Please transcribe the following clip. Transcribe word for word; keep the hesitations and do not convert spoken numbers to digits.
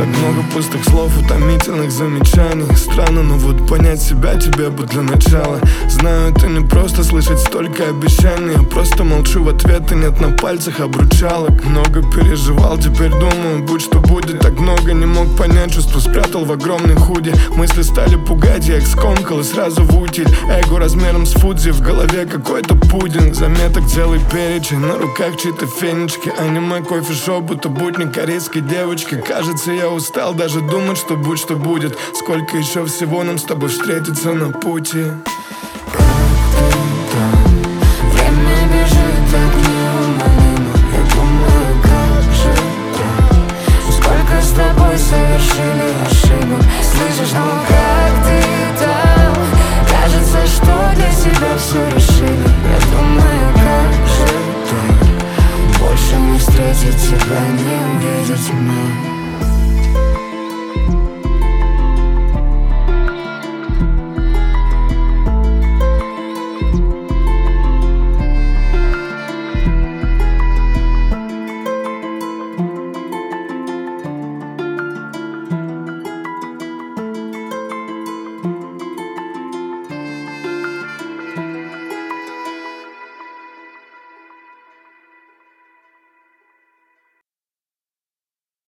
Так много пустых слов, утомительных замечаний. Странно, но вот понять себя тебе бы для начала. Знаю, это не просто слышать столько обещаний. Я просто молчу в ответ, и нет на пальцах обручалок. Много переживал, теперь думаю, будь что будет. Так много не мог понять, чувство спрятал в огромной худи. Мысли стали пугать, я их скомкал и сразу в утиль. Эго размером с Фудзи, в голове какой-то пудинг. Заметок целый перечень, на руках чьи-то фенечки. Аниме, кофе-шоп, будто будни корейской девочки. Кажется, я устал даже думать, что будь что будет. Сколько еще всего нам с тобой встретиться на пути. Совершили ошибок. Слышишь, ну как ты там? Кажется, что для себя все решили. Я думаю, как же так больше не встретить тебя, не увидеть меня.